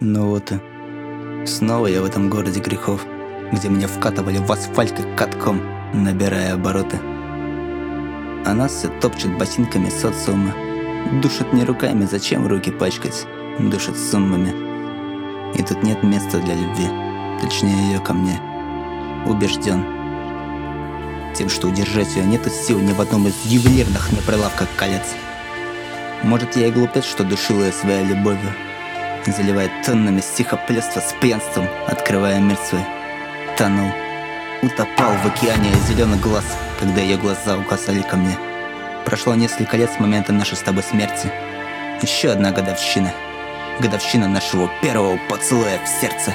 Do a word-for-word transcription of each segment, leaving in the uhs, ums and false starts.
Ну вот и снова я в этом городе грехов, где меня вкатывали в асфальт как катком, набирая обороты. А нас все топчут ботинками социума. Душат не руками, зачем руки пачкать? Душат суммами. И тут нет места для любви, точнее ее ко мне. Убежден тем, что удержать ее нету сил ни в одном из ювелирных на прилавках колец. Может, я и глупец, что душил ее своей любовью, заливая тоннами стихоплёства с пьянством, открывая мир свой. Тонул, утопал в океане зеленых глаз, когда ее глаза указали ко мне. Прошло несколько лет с момента нашей с тобой смерти. Еще одна годовщина. Годовщина нашего первого поцелуя в сердце.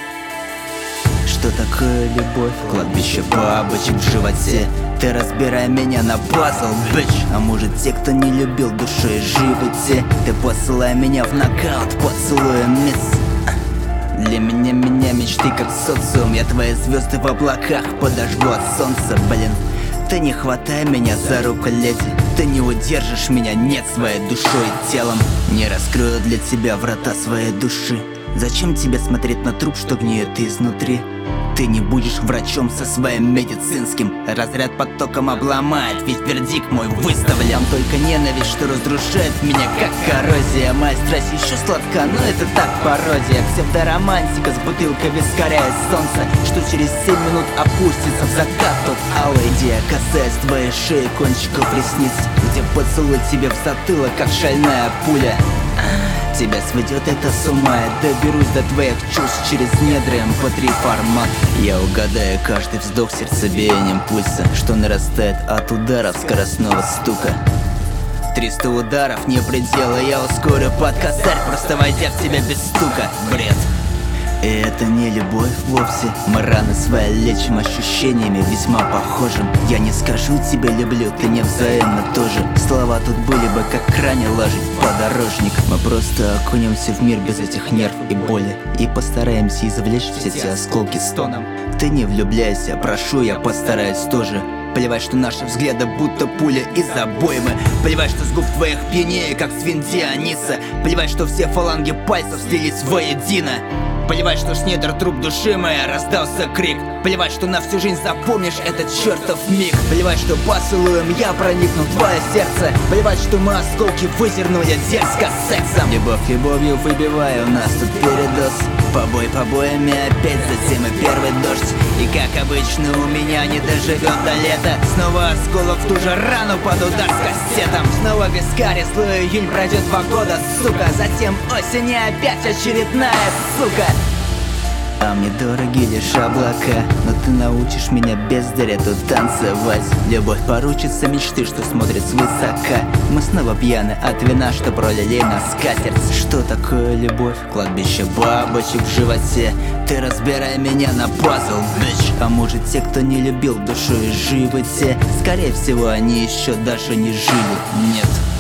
Что такое любовь? Кладбище бабочек в животе. Ты разбирай меня на пазл, бич. А может, те, кто не любил душой, живы те. Ты посылай меня в нокаут поцелуем, мисс. Для меня, меня мечты как социум. Я твои звезды в облаках подожгу от солнца, блин. Ты не хватай меня за руку, леди. Ты не удержишь меня, нет, своей душой и телом. Не раскрою для тебя врата своей души. Зачем тебе смотреть на труп, что гниет изнутри? Ты не будешь врачом со своим медицинским. Разряд потоком обломает, ведь вердикт мой выставлен. Только ненависть, что разрушает меня, как коррозия. Моя страсть еще сладка, но это так пародия. Псевдоромантика с бутылкой вискаря из солнца, что через семь минут опустится в закат тот алый. Где я касаюсь твоей шеи кончиков ресниц, где поцелуй тебе в затылок, как шальная пуля. Тебя сведет это с ума, я доберусь до твоих чувств через недры эм пэ три формат. Я угадаю каждый вздох сердцебиением пульса, что нарастает от ударов скоростного стука. Триста ударов не предела, я ускорю под косарь, просто войдя в тебя без стука. Бред. И это не любовь вовсе. Мы раны свои лечим ощущениями весьма похожим. Я не скажу тебе люблю, ты невзаимно тоже. Слова тут были бы как кране ложить подорожник. Мы просто окунемся в мир без этих нерв и боли и постараемся извлечь все эти осколки стоном. Ты не влюбляйся, прошу, я постараюсь тоже. Плевать, что наши взгляды будто пуля из обоймы. Плевать, что с губ твоих пьянее, как с Виндианиса. Плевать, что все фаланги пальцев слились воедино. Плевать, что с недр труп души моя раздался крик. Плевать, что на всю жизнь запомнишь этот чертов миг. Плевать, что поцелуем я проникну в твое сердце. Плевать, что мы осколки вызернули дерзко сексом. Любовь любовью выбиваю, у нас тут передоз. Побой побоями опять, затем и первый дождь. И как обычно у меня не доживет до лета. Снова осколок в ту же рану под удар с кассетом. Снова вискарь, слой июнь пройдет два года, сука. Затем осень и опять очередная сука. А мне дороги лишь облака, но ты научишь меня бездаря тут танцевать. Любовь поручится мечты, что смотрит свысока. Мы снова пьяны от вина, что пролили на скатерть. Что такое любовь? Кладбище бабочек в животе. Ты разбирай меня на пазл, бич. А может, те, кто не любил душой, живы те? Скорее всего, они еще даже не жили, нет.